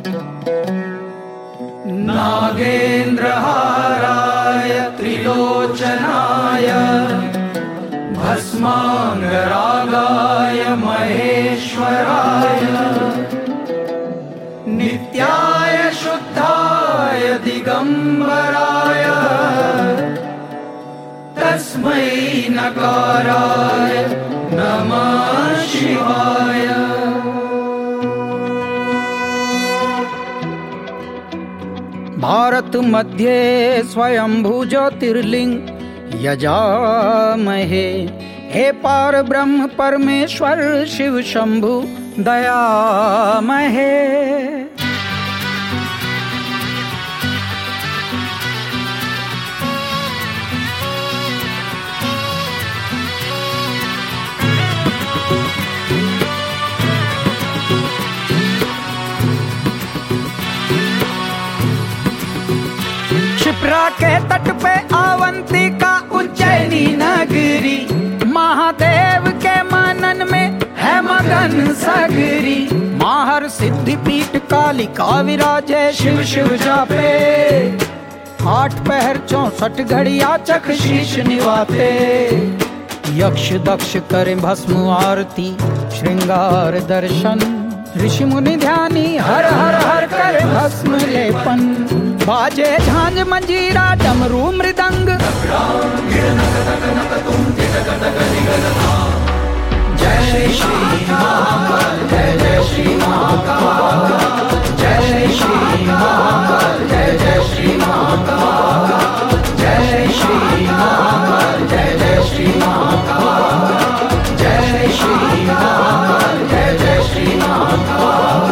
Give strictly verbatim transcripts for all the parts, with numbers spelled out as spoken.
नागेन्द्रहाराय त्रिलोचनाय भस्मांगरागाय महेश्वराय नित्याय शुद्धाय दिगंबराय तस्मै नकाराय नमः शिवाय। भारत मध्ये स्वयंभू ज्योतिर्लिंग यजामहे, हे पार ब्रह्म परमेश्वर शिव शंभु दयामहे। क्षिप्रा के तट पे अवंतिका उज्जैनी नगरी, महादेव के मनन में है मगन सगरी। माहर सिद्धि पीठ कालिका विराजे शिव शिव जापे, आठ पहर चौसठ घड़िया चख शीश निवाते। यक्ष दक्ष करे भस्म आरती श्रृंगार दर्शन, ऋषि मुनि ध्यानी हर हर हर करे भस्म लेपन। बाजे झांझ मंजीरा डमरू मृदंग, जय श्री महाकाल जय जय श्री महाकाल, जय श्री महाकाल जय जय श्री महाकाल, जय श्री महाकाल जय जय श्री महाकाल, जय श्री महाकाल जय जय श्री महाकाल।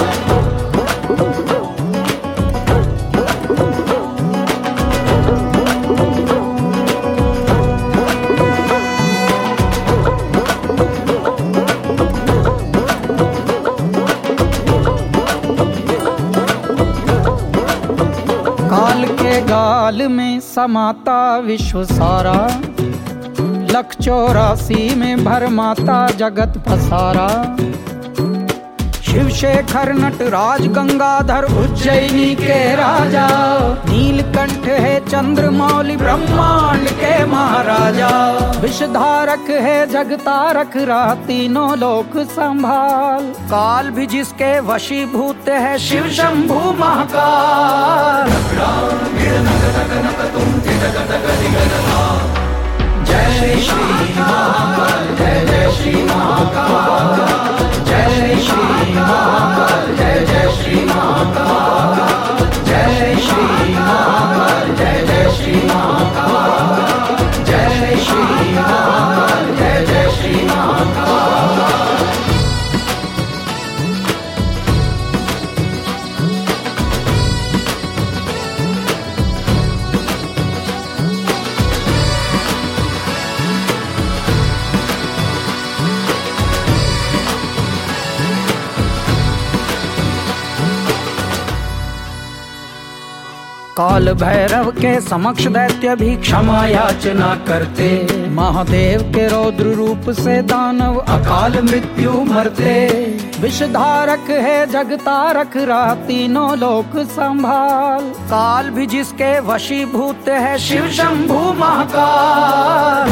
काल के गाल में समाता विश्व सारा, लख चौरासी में भरमाता जगत पसारा। शिव शेखर नटराज गंगाधर उज्जैनी के राजा, नीलकंठ है चंद्रमौली ब्रह्मांड के महाराजा। विषधारक है जगतारक रहा तीनों लोक संभाल, काल भी जिसके वशीभूत है शिव शंभु महाकाल। जय श्री महाकाल जय जय श्री महाकाल, जय श्री महाकाल जय जय श्री महाकाल, जय श्री महाकाल जय जय श्री महाकाल, जय श्री महाकाल जय जय श्री महाकाल। काल भैरव के समक्ष दैत्य भी क्षमा याचना करते, महादेव के रौद्र रूप से दानव अकाल मृत्यु मरते। विषधारक है जगतारक रहा तीनों लोक संभाल, काल भी जिसके वशीभूत है शिव शंभु महाकाल।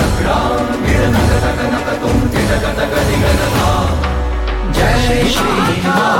जय श्री